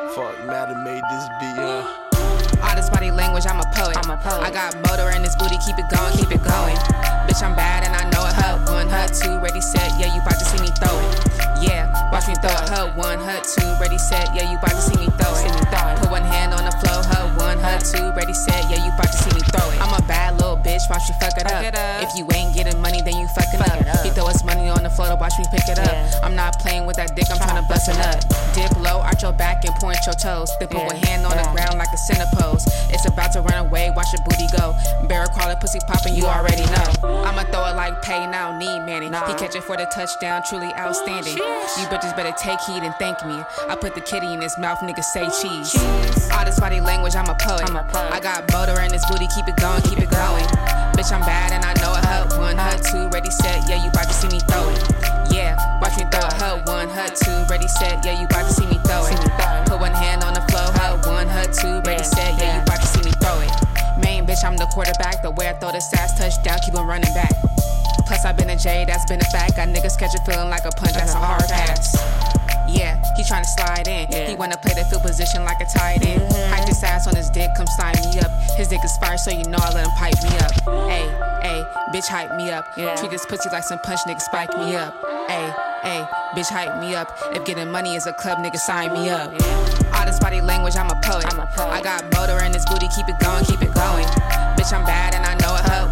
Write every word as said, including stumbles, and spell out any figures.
Fuck, Madden made this beat, huh? All this body language, I'm a poet. I'm a poet. I got motor in this booty, keep it going, keep it going. Bitch, I'm bad and I know it. Hut one, hut two, ready, set, yeah, you bout to see me throw it. Yeah, watch me throw it. Hut one, hut two, ready, set, yeah, you bout to see me throw it. Put one hand on the floor, hut one, hut two, ready, set, yeah, you bout to see me throw it. I'm a bad little bitch, watch me fuck it up. If you ain't getting money, then you fucking up. He throw his money on the floor to watch me pick it up. I'm not playing with that dick, I'm trying to bust it up. Dip low, arch your back and point your toes. Then put one hand on the ground like a center pose. It's about to run away, watch your booty go. Barrel crawling, pussy popping, you already know. I'ma throw it like pay now, need Manny. He catch it for the touchdown, truly outstanding. You bitches better take heed and thank me. I put the kitty in his mouth, niggas say cheese. All this body language, I'm a poet. I got motor in this booty, keep it going, keep it going. Bitch, I'm bad and I know it. Hut one, hut two, ready, set, yeah, you bout to see me throw it. Yeah, watch me throw it. Hut one, hut two, ready, set, yeah, you bout to see me throw it. Put one hand on the floor, hut one, hut two, ready, set, yeah, you bout to see me throw it. Main bitch, I'm the quarterback. The way I throw the sass touchdown, keep on running back. Plus, I've been a J, that's been a fact. Got niggas catch it feeling like a punch, that's a hard pass. Yeah, he tryna slide in. He wanna play the field position like a tight end. Hype his ass on his dick, come sign me up. His dick is fire, so you know I let him pipe me up. Ayy, ayy, bitch hype me up. Treat this pussy like some punch, nigga spike me up. Ayy, ayy, bitch hype me up. If getting money is a club, nigga sign me up. All this body language, I'm a poet. I got motor in this booty, keep it going, keep it going. Bitch, I'm bad and I know it. Hut